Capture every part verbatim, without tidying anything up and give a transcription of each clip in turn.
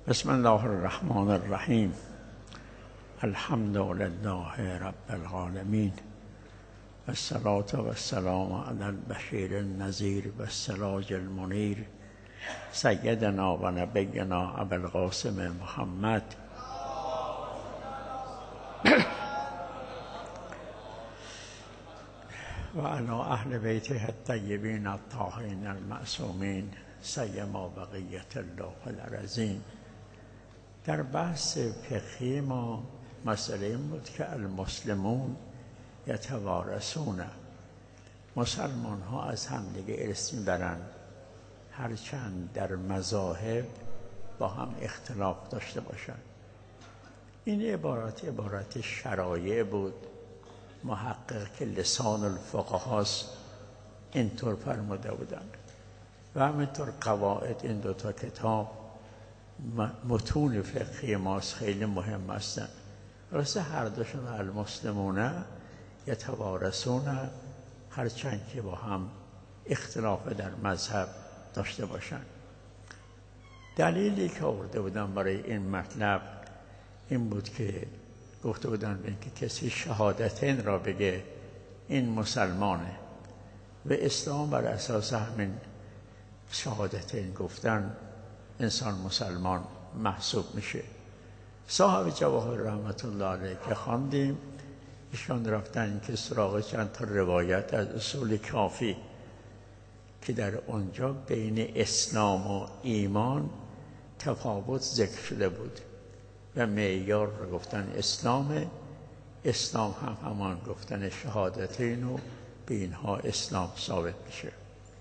بسم الله الرحمن الرحیم. الحمد لله رب العالمین و الصلاة و السلام علی البشیر النذیر و السراج المنیر سیدنا و نبینا ابی القاسم محمد و علی اهل بیته الطیبین الطاهرین المعصومین سیما بقیة الله العظیم. در بحث فقهی ما مسئله این بود که المسلمون یتوارثون، مسلمان ها از همدیگه ارث میبرند هرچند در مذاهب با هم اختلاف داشته باشند. این عبارت عبارت شرایع بود. محقق که لسان الفقهاست اینطور فرموده بودند و همینطور قواعد این دوتا کتاب متون فقهی ماست، خیلی مهم هستند. راسته هر دوشون المسلمون یتوارثون، هرچند که با هم اختلاف در مذهب داشته باشند. دلیلی که آورده بودن برای این مطلب این بود که گفته بودن که کسی شهادتین را بگه این مسلمانه و اسلام بر اساس همین شهادتین گفتن انسان مسلمان محسوب میشه. صاحب جواهر رحمت الله علیه که خواندیم، ایشان رفتن که سراغ چند تا روایت از اصول کافی که در اونجا بین اسلام و ایمان تفاوت ذکر شده بود و معیار رو گفتن اسلام اسلام هم همان گفتن شهادتین و به اینها اسلام ثابت میشه.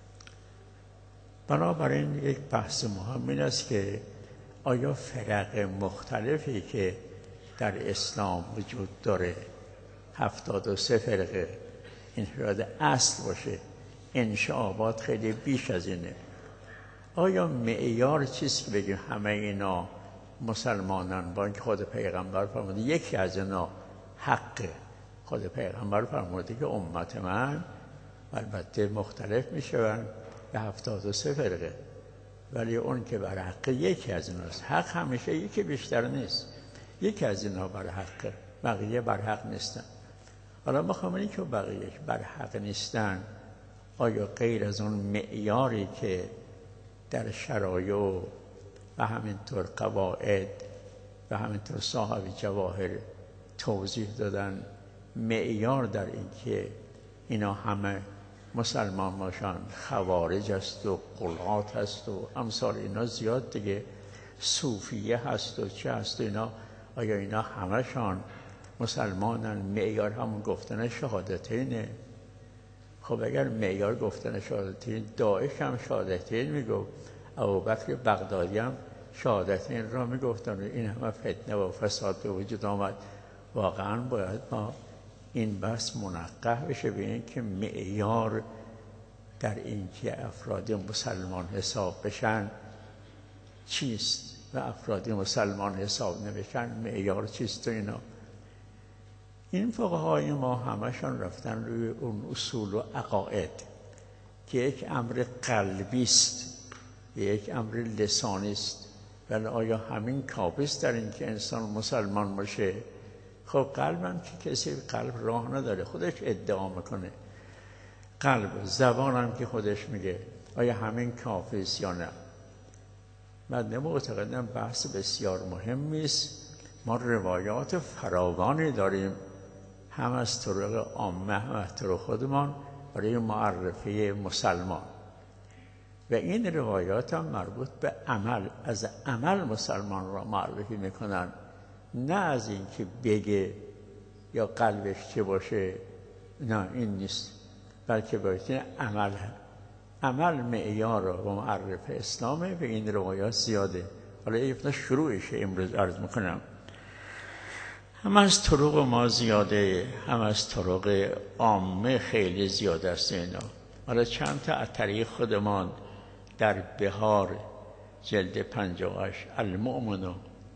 بنابراین یک بحث مهم این است که آیا فرق مختلفی که در اسلام وجود داره، هفتاد و سه فرقه، این شاید اصل باشه، انشعابات خیلی بیش از اینه. آیا معیار چیست که بگیم همه اینا مسلمانان؟ با اینکه خود پیغمبر فرموده یکی از اینا حقه. خود پیغمبر فرموده که امت من البته مختلف میشوند به هفتاد و سه فرقه، ولی اون که بر حق یکی از ایناست. حق همیشه یکی بیشتر نیست، یکی از اینا بر حقه، بقیه بر حق نیستن. حالا میخوام اینی که بقیه بر حق نیستن، آیا غیر از اون معیاری که در شرایع و همینطور قواعد و همینطور صاحب جواهر توضیح دادن، معیار در این که اینا همه مسلمان باشن، خوارج هست و غلات هست و امثال اینا زیاد دیگه، صوفیه هست و چه هست و اینا، آیا اینا همشان مسلمانن؟ معیار همون گفتن شهادتینه. خب اگر معیار گفتن شهادتین، داعش هم شهادتین میگو، ابوبکر بغدادی هم شهادتین را میگفتن و این همه فتنه و فساد به وجود آمد. واقعا باید ما این بحث منقح بشه به این که معیار در این که افراد مسلمان حساب بشن چیست و افراد مسلمان حساب نمیشن معیار چیست و اینا. این فقهای ما همشان رفتن روی اون اصول و عقاید که یک امر قلبی است و یک امر لسانی است. ولی آیا همین کافیست در این که انسان مسلمان باشه؟ خب قلبم که کسی قلب راه نداره، خودش ادعا میکنه. قلب زبانم که خودش میگه، آیا همین کافیست یا نه؟ من معتقدم بحث بسیار مهمی است. ما روایات فراوانی داریم، هم از طرق عامه هم از طرق خودمان، برای معرفی مسلمان و این روایات هم مربوط به عمل، از عمل مسلمان را معرفی میکنن، نه از این که بگه یا قلبش چه باشه. نه، این نیست، بلکه باید عمل عمل معیار و معرف اسلامه و این روایات زیاده. حالا یک شروعشه امروز عرض میکنم. هم از طرق ما زیاده، هم از طرق عامه خیلی زیاده است اینا. حالا چند تا از طریق خودمان در بهار جلد پنجاه و هشت، المؤمن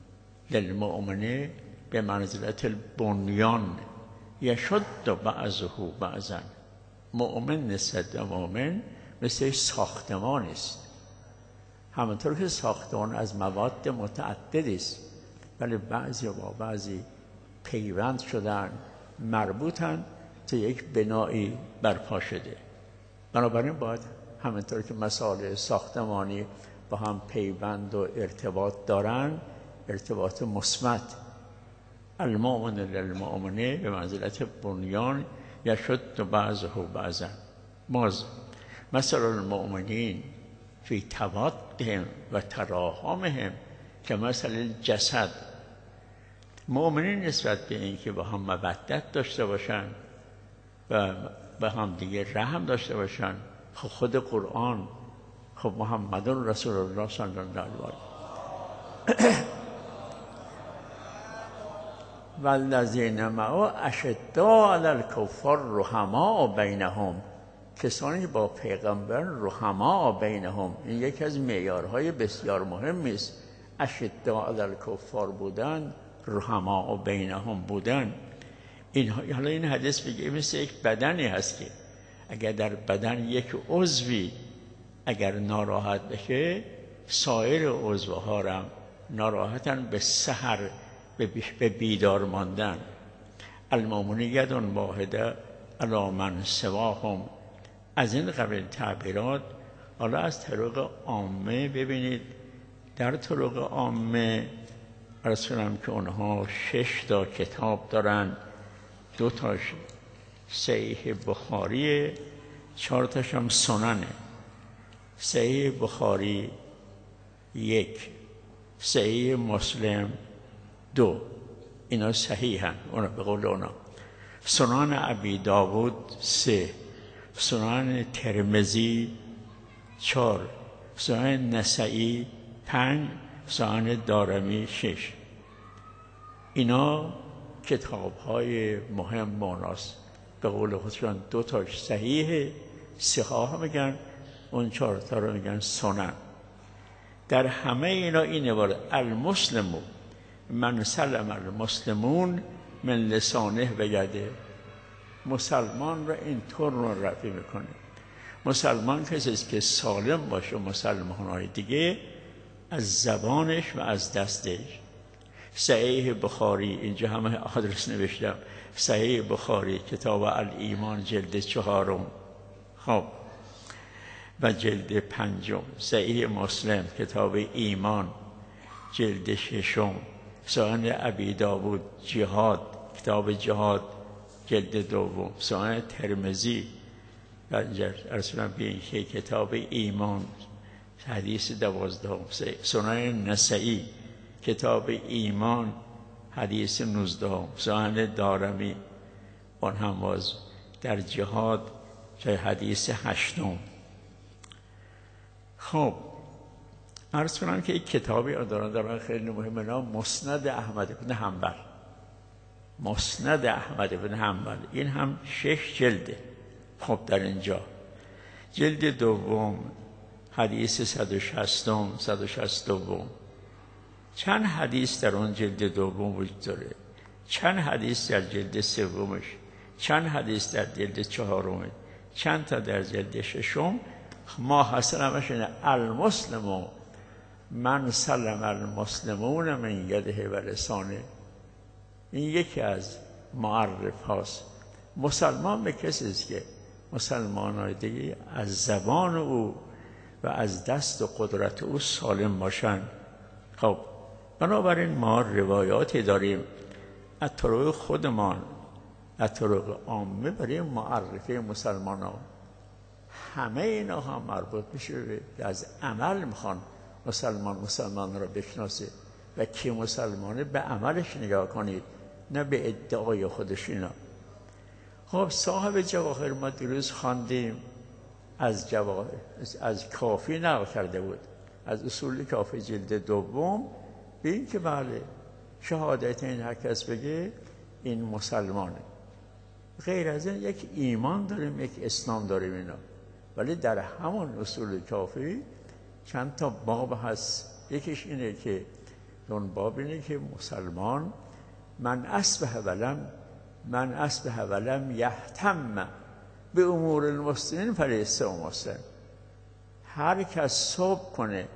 للمؤمن به منزلت البنیان یشد بعضه بعضا. مؤمن نسبت به مؤمن مثل ساختمان است. همونطور که ساختمان از مواد متعددی است، ولی بعضی با بعضی پیوند شدن، مربوطن تا یک بنایی برپا شده. بنابراین باید همونطور که مسائل ساختمانی با هم پیوند و ارتباط دارن، ارتباط مثبت، المؤمن للمؤمن به منزلت بنیان یشد بعضه بعضا. باز مثل المؤمنین فی توادهم و تراحمهم که مثل الجسد. مؤمنین نسبت به این که با هم مودت داشته باشن و به هم دیگه رحم داشته باشن، خب خود قرآن، خب محمد رسول الله صلی الله علیه و والذین معه اشداء علی الکفار رحماء بینهم. کسانی که با پیغمبر رحماء بینهم، این یکی از معیارهای بسیار مهمی است. اشداء علی الکفار بودن، رحماء بینهم بودن. این حالا این حدیث بگه مثل یک بدنی هست که اگر در بدن یک عضوی اگر ناراحت بشه، سایر عضوها هم ناراحتن به سحر، به بیدار ماندن. المؤمن ید واحده علی من سواهم. از این قبیل تعبیرات حالا از طرق عامه ببینید. در طرق عامه عرض کنم که اونها شش تا کتاب دارن، دو تاش صحیح بخاریه، چهار تاش هم سننه. صحیح بخاری یک، صحیح مسلم دو، اینا صحیحن اونا به قول اونا. سنن ابی داود سه، سنن ترمذی چهار، سنن نسائی پنج، سنن دارمی شش. اینا کتاب های مهم ماناست. به قول خودشان دو تاش صحیحه، سه ها میگن، اون چهار تا رو میگن سنن. در همه اینا این عبارت المسلمو من سلم المسلمون من لسانه و یده. مسلمان را این طور رو رفی میکنه. مسلمان کسی است که سالم باشه مسلمان های دیگه از زبانش و از دستش. صحیح بخاری، اینجا همه آدرس نوشتم، صحیح بخاری کتاب الایمان جلد چهارم، خب و جلد پنجم. صحیح مسلم کتاب ایمان جلد ششم. سنن ابی داود جهاد کتاب جهاد جلد دوم. سنن ترمذی ارسلم بین که کتاب ایمان حدیث دوازدهم. سنن نسائی کتاب ایمان حدیث نوزدهم. سنن دارمی اون هم باز در جهاد که حدیث هشتم. خب عرض کنم که یک کتابی دارن دارن خیلی مهمه، نام مسند احمد بن حنبل. مسند احمد بن حنبل این هم شش جلده. خب در اینجا جلد دوم حدیث صد و شصتم صد و شصت و دو. چند حدیث در اون جلد دوم وجود داره، چند حدیث در جلد سومش، چند حدیث در جلد چهارم، چند تا در جلد ششم. ما حاصل همش اینه المسلم من سلم المسلمون من یده و لسانه. این یکی از معرف هاست. مسلمان به کسی است که مسلمان های دیگه از زبان او و از دست و قدرت او سالم باشن. خب بنابراین ما روایاتی داریم از طرق خودمان، از طرق عامه برای معرفی مسلمان ها. همه اینا هم مربوط میشه به از عمل میخوان مسلمان مسلمان را بشناسه و کی مسلمانه به عملش نگاه کنید، نه به ادعای خودش. اینا خب صاحب جواهر ما دیروز خواندیم، از جواهر از کافی نقل کرده بود، از اصول کافی جلد دوم، به این که بله شهادت این هر کس بگه این مسلمانه. غیر از این یک ایمان داریم، یک اسلام داریم اینا. ولی در همون اصول کافی چند تا باب هست. یکیش اینه که اون باب اینه که مسلمان من اصبح ولم من اصبح ولم یهتم به امور المسلمین فلیس مسلم. هر کس صبح کنه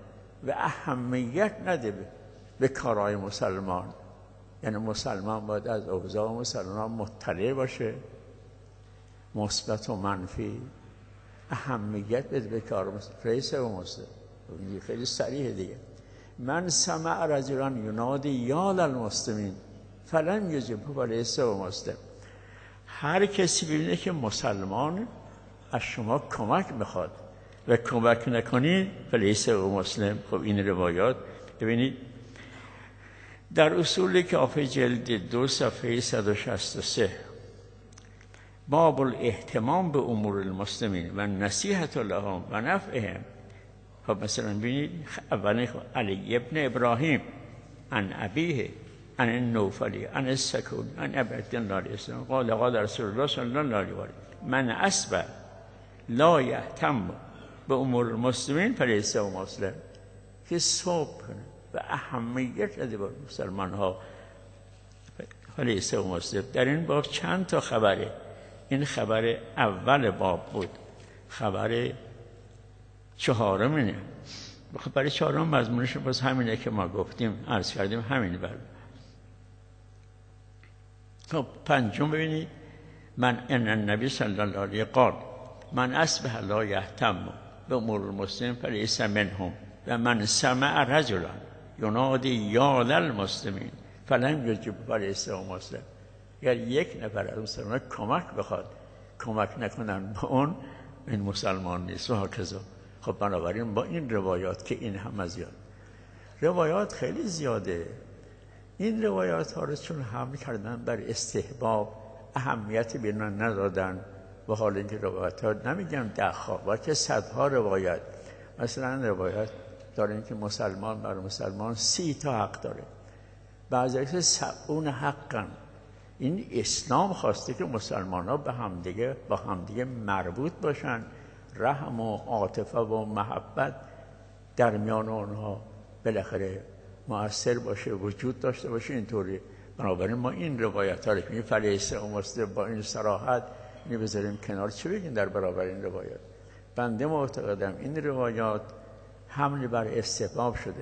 و اهمیت نده به کارهای مسلمان. یعنی مسلمان باید از اوضاع مسلمان مطلع باشه، مثبت و منفی، اهمیت بده به کار مسلمان. رئیس و مسلم خیلی صریح دیگه. من سمع رجلان ینادی یا للمسلمین فلم یجب رئیس و مسلم. هر کسی ببینه که مسلمان از شما کمک میخواد و کمک نکنید فلیس و مسلم. خب این روایات ببینید در اصول کافی جلد دو صفحه صد و شصت و سه باب الاهتمام به امور المسلمین و نصیحت لهم و نفعهم. خب مثلا ببینید اولی علی ابن ابراهیم عن ابیه عن النوفلی عن السکون عن عبد الله الاسلام قال قال رسول الله صلی الله علیه و آله من اصبح لا یهتم به امور المسلمین فلیس و مسلم. که صبح کنه و اهمیت بده به مسلمان ها فلیس و مسلم. در این باب چند تا خبره. این خبر اول باب بود. خبر چهارم اینه. خبر چهارم مضمونش باز همینه که ما گفتیم عرض کردیم همین بر. خب پنجم ببینید من ان النبی صلی الله علیه قال من اصبح لا یهتم به امور المسلمین فلیس منهم و من سمع رجلا ینادی یا للمسلمین فلم یجب فلیس مسلم. اگر یک نفر از مسلمان کمک بخواد کمک نکنن به اون این مسلمان نیست و هکذا. خب بنابراین با این روایات که این هم زیاد روایات خیلی زیاده. این روایات ها رو چون حمل کردن بر استحباب اهمیت به اینا ندادن و حال اینکه روایات ها نمیگم ده ها بلکه صدها روایت. مثلا روایت دارن که مسلمان بر مسلمان سی تا حق داره، بعضی که سبعون حقن. این اسلام خواسته که مسلمان ها به همدیگه با همدیگه مربوط باشن، رحم و عاطفه و محبت در میان آنها بالاخره مؤثر باشه، وجود داشته باشه. اینطوری بنابراین ما این روایت ها رو که فلیس و مسلم با این صراحت اینو بذاریم کنار. چه بگیم در برابر این روایات؟ بنده معتقدم این روایات حمل بر استحباب شده،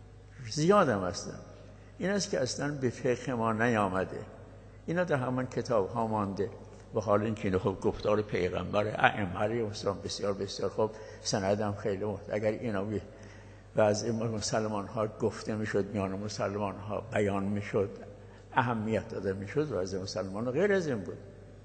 زیادم هستن. این است که اصلا به فقه ما نیامده. اینا در همون کتاب ها مانده و حال این که خب گفتار پیغمبر ائمه اسلام بسیار بسیار خوب، سندم خیلی محت. اگر اینا و از مسلمان ها گفته میشد، میان مسلمان ها بیان میشد، اهمیت داده میشد، و از مسلمان ها غیر از این بود.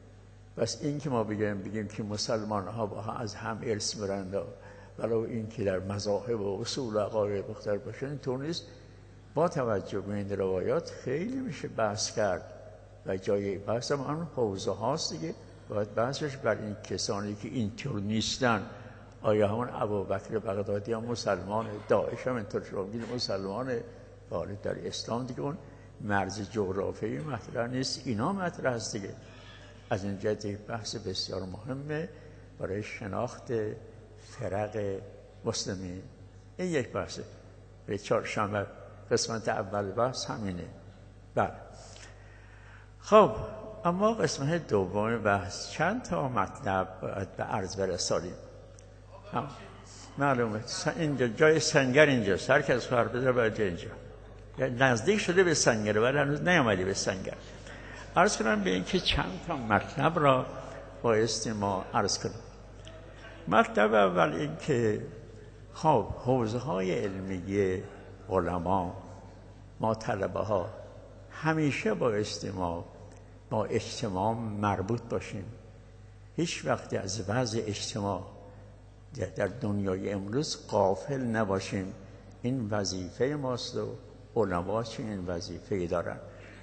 بس این که ما بگیم بگیم که مسلمان ها با ها از هم ارث برند، ولو این که در مذاهب و اصول و عقاید مختلف باشن، اینطور نیست. با توجه به این روایات خیلی میشه بحث کرد و جای بحث هم اون حوزه هاست دیگه. باید بحثش بر این کسانی که اینطور نیستن. آیا همون ابوبکر بغدادی هم مسلمان، داعش هم اینطور شما بگید مسلمان، ولی در اسلام دیگه اون مرز جغرافیایی مطرح نیست، اینا مطرح هست دیگه. از این جهت بحث بسیار مهمه برای شناخت فرق مسلمین. این یک بحثه. به چهارشنبه قسمت اول بحث همینه. بله. خب اما قسمت دوم بحث چند تا مطلب باید به عرض برسانیم. معلومه اینجا جای سنگر اینجاست، هر کس خواهر بذاره باید اینجا. نزدیک شده به سنگر ولی هنوز نیامدی به سنگر. عرض کنم به این که چند تا مطلب را بایستی ما عرض کنم. مطلب اول این که خب حوزه های علمی علما، ما طلبه ها همیشه بایستی ما با اجتماع مربوط باشیم. هیچ وقتی از وضع اجتماع در دنیای امروز غافل نباشیم. این وظیفه ماست و علما چه این وظیفه دارن.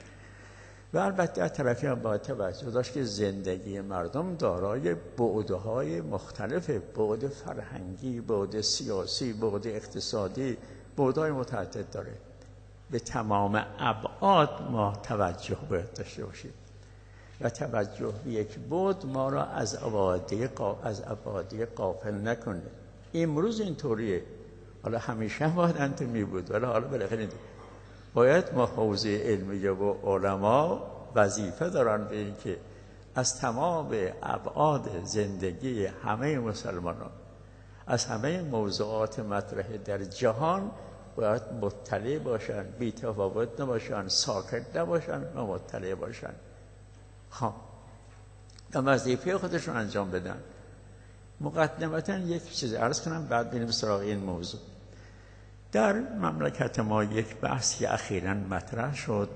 و البته از طرفی هم باید توجه داشت که زندگی مردم دارای بعدهای مختلف، بعد فرهنگی، بعد سیاسی، بعد اقتصادی، بعدهای متعدد داره. به تمام ابعاد ما توجه باید داشته باشیم و توجه به یک بعد ما را از ابعادی از ابعادی غافل نکنه. امروز اینطوریه، حالا همیشه باید انتمی بود، ولی حالا بالاخره باید ما حوزه علمی و علما وظیفه دارن به این که از تمام ابعاد زندگی همه مسلمانان، از همه موضوعات مطرح در جهان باید مطلع باشن، بی تفاوت نباشن، ساکت نباشن و مطلع باشن. ها و وظیفه خودشون انجام بدن. مقدمتا یک چیز عرض کنم بعد بریم سراغ این موضوع. در مملکت ما یک بحثی اخیراً مطرح شد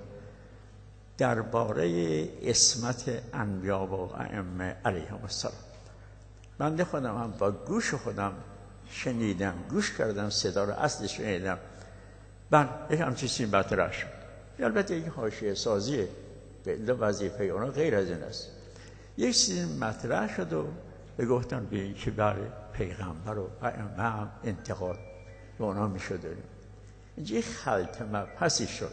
درباره عصمت انبیا و ائمه علیهم السلام. بنده خودم هم با گوش خودم شنیدم، گوش کردم، صدا رو اصل شنیدم. بله یک همچین چیزی مطرح شد. البته یک حاشیه سازیه، به وظیفه اونا غیر از این است. یک چیزی مطرح شد و به گفتن به این که بله پیغمبر و ائمه هم انتقاد به اونا میشد. اینجا خلط مبحثی شد.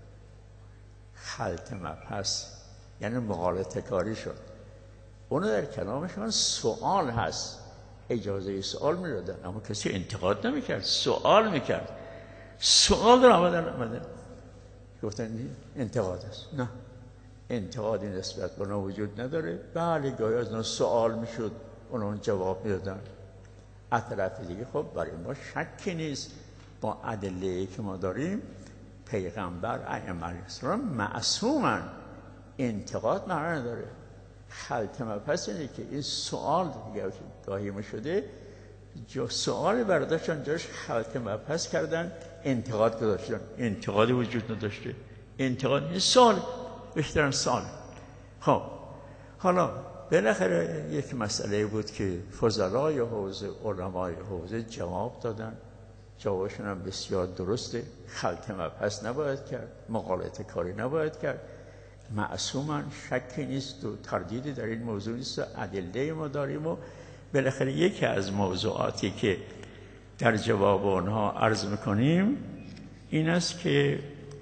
خلط مبحث یعنی مغالطه کاری شد. اونا در کلامشون سوال هست، اجازه سوال میدادن، اما کسی انتقاد نمیکرد، سوال میکرد. سوال رو آمدن آمدن گفتن انتقاد است. نه، انتقادی نسبت به اونا وجود نداره. بله گاهی از اونا سوال میشد، اونا جواب میدادن. از طرف دیگه خب برای ما شکی نیست با ادله‌ای که ما داریم پیغمبر ائمه علیهم السلام معصومن، انتقاد معنا نداره. خلط مبحث اینه که این سوال دیگه گاهی ما شده جو سوال برداشتن جاش خلط مبحث کردن، انتقاد گذاشتن. انتقادی وجود نداشته. انتقاد این سوال بیشتر سوال. خب حالا بالاخره یک مسئله بود که فضلای حوزه، علمای حوزه جواب دادن. جوابشون هم بسیار درسته. خلط مبحث نباید کرد، مغالطه کاری نباید کرد. معصومن، شکی نیست و تردیدی در این موضوع نیست و ادله ما داریم. و بالاخره یکی از موضوعاتی که در جواب آنها عرض میکنیم این است که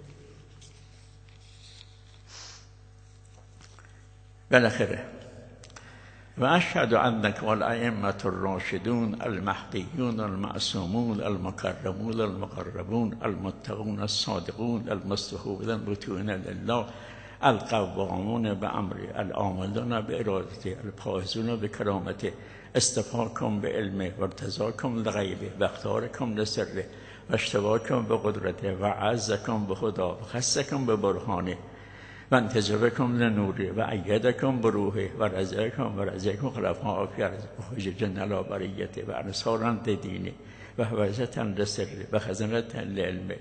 بالاخره و اشهد انک الائمه الراشدون المهدیون المعصومون المکرمون المقربون المتقون الصادقون المستحبون المطیعون لله القوامون بامر العاملون بارادته الفائزون بکرامته استفاکم به علمه و ارتضاکم لغیبه و اختارکم لسره و اشتباکم به قدرته و عزکم به خدا و خصکم به برهانه و انتجابکم لنوره و ایدکم به روحه و رزقکم و رزقکم خلفاء فی ارض و حججا علی بریته و انصارا لدینه و حفظتا لسره و خزنتا لعلمه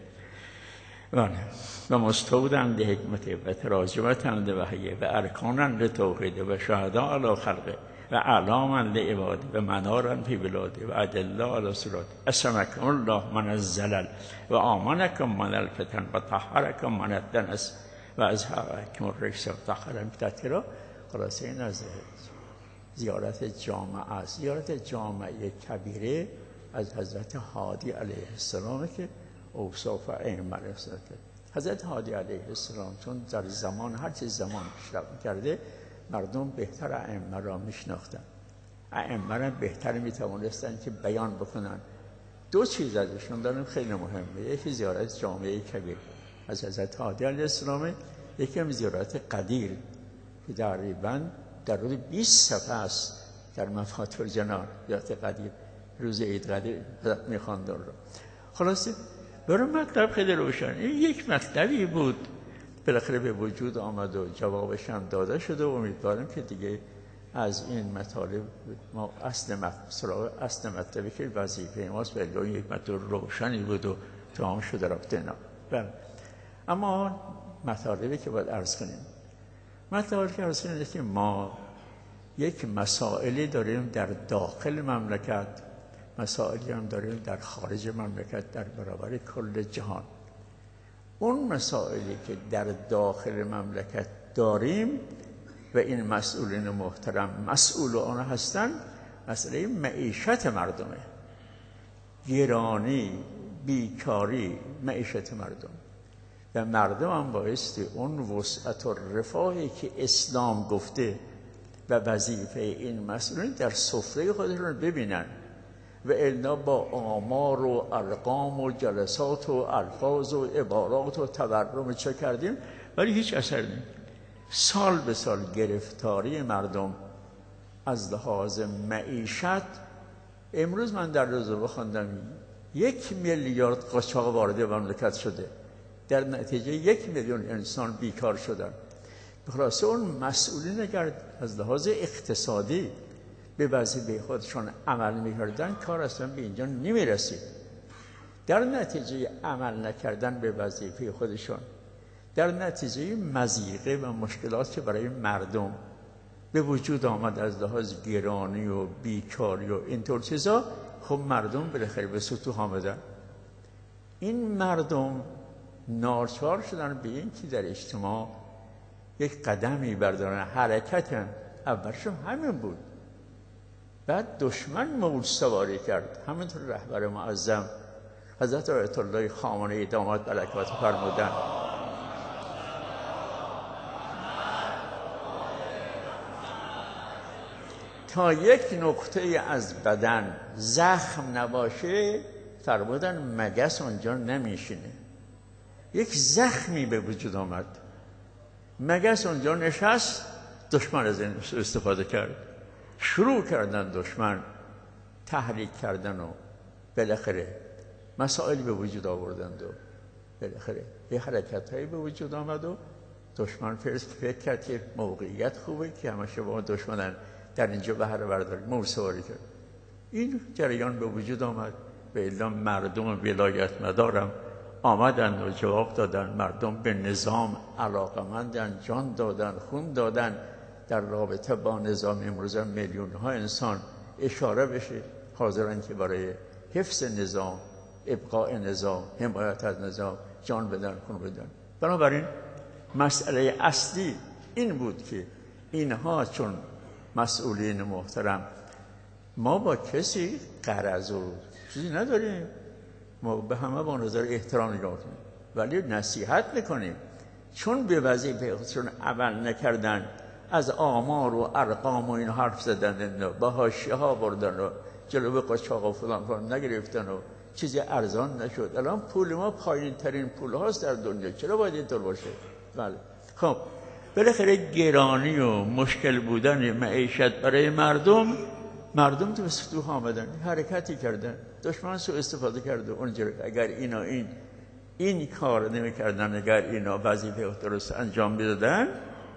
و مستودا لحکمته و تراجمتا لوحیه و ارکانا لتوحیده و شهدا علی خلقه و اعلاما لعباده و منارا فی بلاده و ادله علی صراط اسمکم الله من الزلل و آمنکم من الفتن و طهرکم من الدنس و از حکم الرجس و طهرکم تطهیرا. خلاصه این از زیارت جامعه است. زیارت جامعه کبیره از حضرت هادی علیه السلام که اوصاف ائمه علیه السلام. حضرت هادی علیه السلام چون در زمان هر چیز زمان پیشرفت کرده مردم بهتر ائمه را میشناختن، ائمه را بهتر میتوانستن که بیان بکنن. دو چیز ازشون داریم خیلی مهمه. یکی زیارت جامعه کبیر از حضرت هادی علیه السلام، یکی هم زیارت قدیر که تقریبا در حدود بیست صفحه است در مفاتیح الجنان. زیارت قدیر روز عید قدیر میخواندن رو. خلاصه برای مطلب خیلی روشن. این یک مطلبی بود بالاخره به وجود آمد و جوابش هم داده شده و امیدوارم که دیگه از این مطالب ما اصل مطلب اصل مطلبی که وظیفه ماست بله یک مطلب روشنی بود و تمام شده رفته اینا. بله اما مطالبی که باید عرض کنیم، مطالبی که عرض کنیم که ما یک مسائلی داریم در داخل مملکت، مسائلی هم داریم در خارج مملکت در برابر کل جهان. اون مسائلی که در داخل مملکت داریم و این مسئولین محترم مسئول آن هستند، مسئله معیشت مردمه، گرانی، بیکاری، معیشت مردم. و مردم هم بایستی اون وسعت و رفاهی که اسلام گفته و وظیفه این مسئولین در سفره خودشون ببینن و الا با آمار و ارقام و جلسات و الفاظ و عبارات و تورم چه کردیم ولی هیچ اثر نیست. سال به سال گرفتاری مردم از لحاظ معیشت امروز من در روزنامه خواندم یک میلیارد قاچاق وارد مملکت شده، در نتیجه یک میلیون انسان بیکار شدن. به خلاصه اون مسئولین اگر از لحاظ اقتصادی به وظیفه خودشون عمل می‌کردن کار اصلا به اینجا نمی‌رسید. در نتیجه عمل نکردن به وظیفه خودشون، در نتیجه مضیقه و مشکلات که برای مردم به وجود آمد از لحاظ گرانی و بیکاری و اینطور چیزا، خب مردم بالاخره به سطوح آمدن. این مردم ناچار شدن به این که در اجتماع یک قدمی بردارن، حرکت هم اولشون همین بود. بعد دشمن موج سواری کرد، همینطور رهبر معظم حضرت آیت الله خامنه‌ای داماد برکات فرمودن تا یک نقطه از بدن زخم نباشه فرمودن مگس اونجا نمیشینه. یک زخمی به وجود آمد، مگس اونجا نشست، دشمن از این استفاده کرد، شروع کردن دشمن تحریک کردن و بالاخره مسائل به وجود آوردند و بالاخره یه حرکت هایی به وجود آمد و دشمن فرست فکر کرد که موقعیت خوبه که همه شما دشمنن در اینجا بهره بردارید، موج سواری کرد. این جریان به وجود آمد و الا مردم ولایت مدارم آمدن و جواب دادن. مردم به نظام علاقمندن، جان دادن، خون دادن در رابطه با نظام. امروز میلیون ها انسان اشاره بشه حاضرن که برای حفظ نظام، ابقاء نظام، حمایت از نظام جان بدن، خون بدن. بنابراین مسئله اصلی این بود که اینها چون مسئولین محترم، ما با کسی غرض و چیزی نداریم، ما به همه با نظر احترام نگاه کنیم، ولی نصیحت میکنیم چون به وظیفه خودشون عمل نکردن، از آمار و ارقام و این حرف زدن، با حاشیه ها بردن و جلوی قاچاق و فلان فلان نگرفتن و چیزی ارزان نشد. الان پول ما پایین ترین پول هاست در دنیا، چرا باید اینطور باشه؟ بله. خب بالاخره گرانی و مشکل بودن معیشت برای مردم، مردم تو سطوح آمدن، حرکتی کردن، دشمن سو استفاده کرده. اونجا اگر اینا این این کار نمی‌کردن، اگر اینا وظیفه درست انجام میدادن،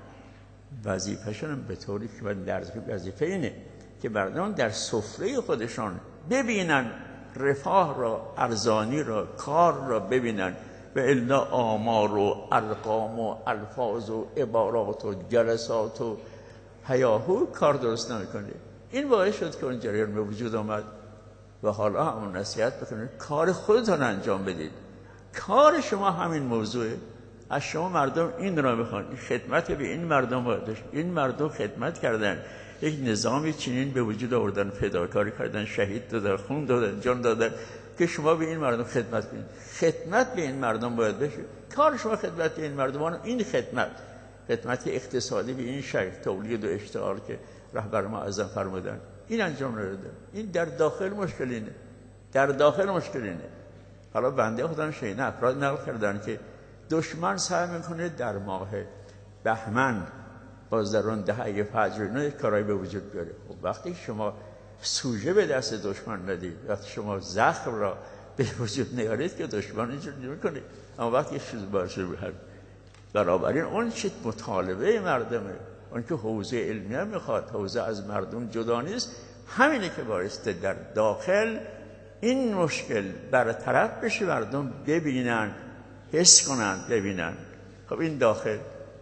وظیفه‌شون به طوری که من درس وظیفه اینه که مردم در سفره خودشان ببینن رفاه را، ارزانی را، کار را ببینن، و الا آمار و ارقام و الفاظ و عبارات و جلسات و هیاهو کار درست نمی‌کنه. این باعث شد که اون جریان به وجود آمد و حالا همون نصیحت بکنید کار خودتان انجام بدید. کار شما همین موضوعه. از شما مردم این را میخوان، خدمت به این مردم باید داشت. این مردم خدمت کردن، یک نظامی چنین به وجود آوردن، فداکاری کردن، شهید دادن، خون دادن، جان دادن که شما به این مردم خدمت کنید. خدمت به این مردم باید بشه. کار شما خدمت به این مردمان. این خدمت خدمت اقتصادی به این شکل، تولید و اشتغال که رهبر معظم فرمودن، این انجام نداده. این در داخل مشکل اینه، در داخل مشکل اینه. حالا بنده خودم شینه افراد نقل کردن که دشمن سعی میکنه در ماه بهمن، باز در اون دهه فجر اینا یک کارایی به وجود بیاره. خب وقتی شما سوژه به دست دشمن ندید، وقتی شما زخم را به وجود نیارید که دشمن اینجور نمیکنه. اما وقتی چیز باشه بهر بنابراین اون چیز مطالبه مردمه، اون که حوزه علمی هم میخواد، حوزه از مردم جدا نیست. همینه که بایسته در داخل این مشکل برطرف بشه، مردم ببینن، حس کنن، ببینن. خب این داخل.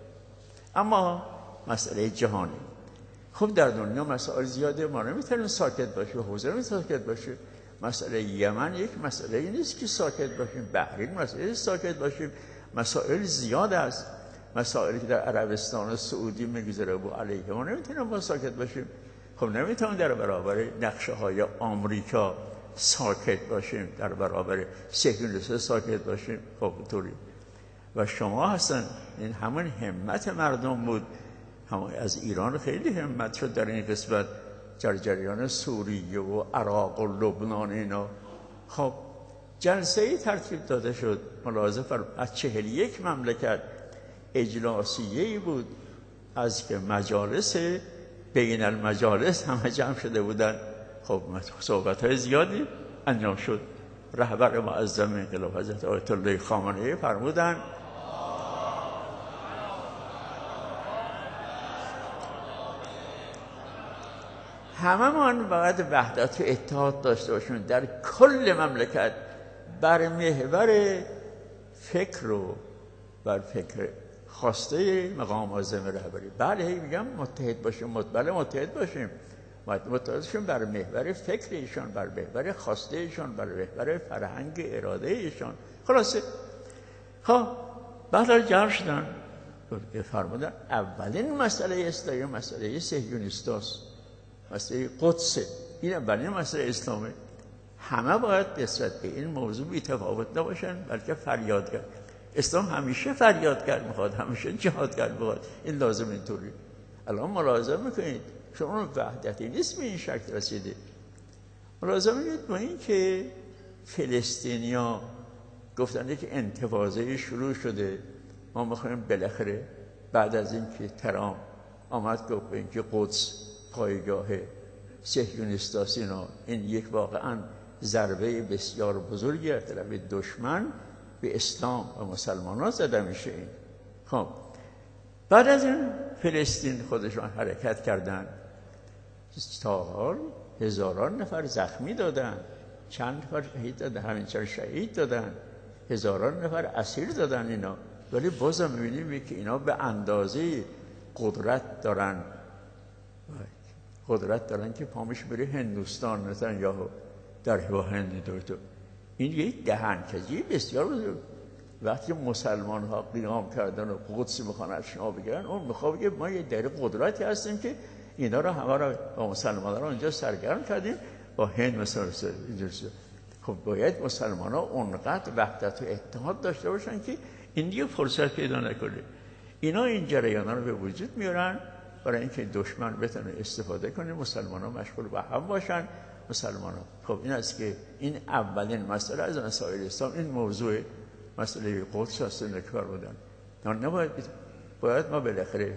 اما مسئله جهانی، خب در دنیا مسائل زیاده، ما نمیتونیم ساکت باشیم، حوزه نمیتونیم ساکت باشه. مسئله یمن یک مسئله ای نیست که ساکت باشیم، بحرین مسئله ساکت باشیم. مسائل زیاد است، مسائلی که در عربستان و سعودی میگذره و علیه ما نمیتونیم ما ساکت باشیم. خب نمیتونیم در برابر نقشه های آمریکا ساکت باشیم، در برابر صهیونیسم ساکت باشیم. خب طوری. و شما هستن، این همون همت مردم بود. هم از ایران خیلی همت شد در این قسمت، در جریان سوریه و عراق و لبنان اینا. خب جلسه ای ترتیب داده شد، ملاحظه فرمایید از چهل یک مملکت، اجلاسیه‌ای بود از که مجالس بین المجالس همه جمع شده بودن خب صحبت های زیادی انجام شد. رهبر معظم انقلاب حضرت آیت الله خامنه‌ای فرمودن همه من باید وحدت و اتحاد داشته باشیم در کل مملکت بر محور فکر و بر فکر خواسته مقام معظم رهبری. بله میگم متحد باشیم، بله متحد باشیم، متحد باشیم بر محور فکر ایشان، بر محور خواسته ایشان، بر محور فرهنگ اراده ایشان. خلاصه خب بعد جمع شدن فرمودن اولین مسئله اسلامی مسئله صهیونیستاست، مسئله قدسه. این اولین مسئله اسلامه. همه باید نسبت به این موضوع بی‌تفاوت نباشن، بلکه فریادگر. اسلام همیشه فریادگر میخواد، همیشه جهادگر میخواد. این لازم اینطوری. الان ملاحظه میکنید شما وحدتی نیست به این شکل رسیده. ملاحظه میکنید با این که فلسطینیا گفتن که انتفاضه شروع شده، ما میخوایم بالاخره بعد از این که ترامپ آمد گفت به اینکه قدس پایگاه صهیونیستاست، اینا این یک واقعا ضربه بسیار بزرگی از طرف دشمن به اسلام و مسلمانان زده میشه. این خب بعد از این فلسطین خودشان حرکت کردن، تا حال هزاران نفر زخمی دادن، چند نفر شهید دادن، همین چند شهید دادن، هزاران نفر اسیر دادن اینا. ولی بازم میبینیم که اینا به اندازه قدرت دارن قدرت دارن که پامش بره هندوستان مثلا یا در هوا هند دوتو. این یک دهنکجی بسیار بزرگ. وقتی مسلمان ها قیام کردن و قدس میخوان از شما بگیرن، اون میخواد بگه ما یه در قدرتی هستیم که اینا رو همه رو با مسلمان ها رو اونجا سرگرم کردیم با هند مثلا اینجوری. خب باید مسلمان ها اونقدر وحدت و اتحاد داشته باشن که این دیگه فرصت پیدا نکنه. اینا این جریانا رو به وجود میارن برای اینکه دشمن بتونه استفاده کنه، مسلمان ها مشغول به هم باشن. مسلمان ها خب این است که این اولین مسئله از مسائل اسلام این موضوع مسئله قدس هست. نکار بودن نباید باید ما بالاخره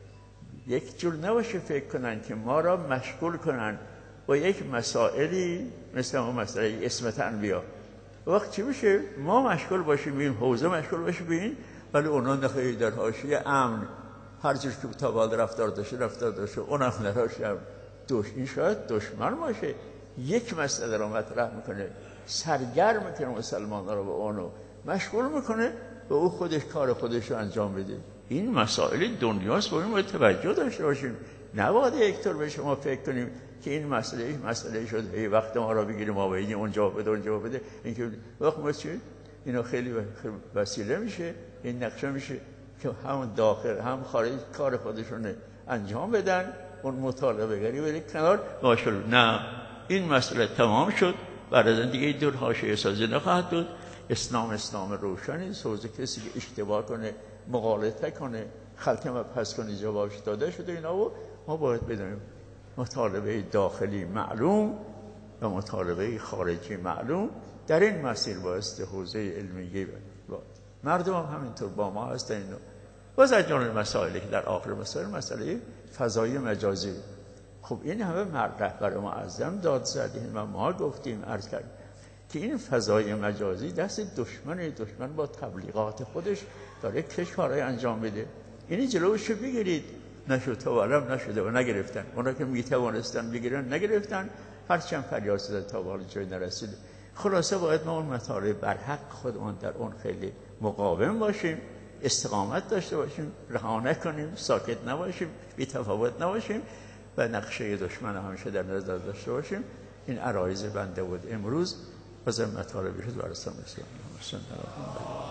یک جور نباشه فکر کنن که ما را مشغول کنن با یک مسائلی مثل ما مسئله اسمت انبیا. وقت چی بشه ما مشغول باشیم به این حوزه، مشغول باشیم به این، ولی اونا نخواهی در حاشیه امن هر جور که تا بعد رفتار داشته رفتار داشته اونم نراشه دوش. این شاید دشمن باشه یک مسئله رو مطرح میکنه، سرگرم میکنه مسلمان رو به اونو مشغول میکنه به او خودش کار خودش رو انجام بده. این مسائل دنیاست، با این باید توجه داشته باشیم. نباید یک طور به شما فکر کنیم که این مسئله مسئله شده یه وقت ما رو بگیریم ما بگیم اونجا بده اونجا بده. اینکه وقت ما چی اینا خیلی وسیله میشه، این نقشه میشه که هم داخل هم خارج کار خودشون انجام بدن، اون مطالبه گری بره کنار باشه. نه این مسئله تمام شد، بعد از این دیگه دور حاشیه سازی نخواهد بود. اسلام اسلام روشنی، سوز کسی که اشتباه کنه مغالطه کنه خلطه ما پس کنه جوابش داده شده اینا. و ما باید بدونیم مطالبه داخلی معلوم و مطالبه خارجی معلوم، در این مسیر بایسته حوزه علمیه باید. مردم هم همینطور با ما هستن. اینو باز از جانب مسائلی که در آخر مسائل مسئله فضای مجازی. خب این همه رهبر معظم داد زدیم و ما گفتیم عرض کردیم که این فضای مجازی دست دشمن، دشمن با تبلیغات خودش داره کشورهای انجام بده. اینی جلوشو بگیرید. نشد تا الان نشده و نگرفتن. اونا که میتوانستن بگیرن نگرفتن، هرچند فریاد زدن تا حالا جای نرسیده. خلاصه باید ما اون مطالب بر حق خودمون در اون خیلی مقاوم باشیم، استقامت داشته باشیم، رها نکنیم، ساکت نباشیم، بی تفاوت نباشیم و نقشه دشمن همیشه در نظر داشته باشیم. این عرایض بنده بود امروز. بازم مطالبی رو برسان بسیار